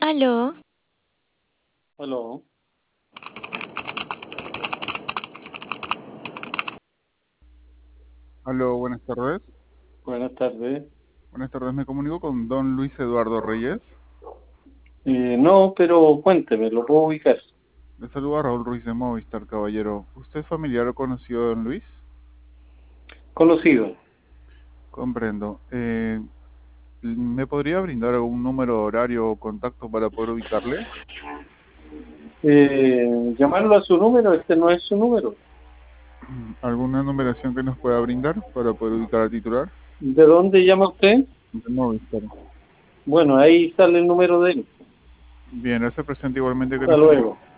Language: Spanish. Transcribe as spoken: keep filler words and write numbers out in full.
Aló, Aló, Aló, buenas tardes. buenas tardes. Buenas tardes, me comunico con don Luis Eduardo Reyes. Eh, no, pero cuénteme, lo puedo ubicar. Le saluda Raúl Ruiz de Movistar, caballero. ¿Usted es familiar o conocido de don Luis? Conocido. Comprendo. Eh, ¿me podría brindar algún número, horario o contacto para poder ubicarle? Eh, llamarlo a su número, este no es su número. ¿Alguna numeración que nos pueda brindar para poder ubicar al titular? ¿De dónde llama usted? De Movistar. Bueno, ahí sale el número de él. Bien, hace presente igualmente que Hasta nos comunicamos luego.